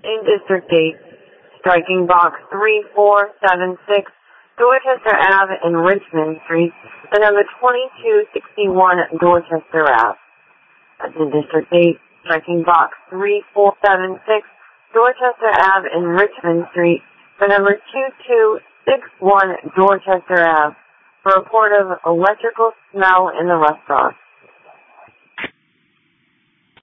in District 8, striking box 3476, Dorchester Ave in Richmond Street, the number 2261 Dorchester Ave. That's in District 8, striking box 3476, Dorchester Ave in Richmond Street, the number 2261 Dorchester Ave, for a report of electrical smell in the restaurant.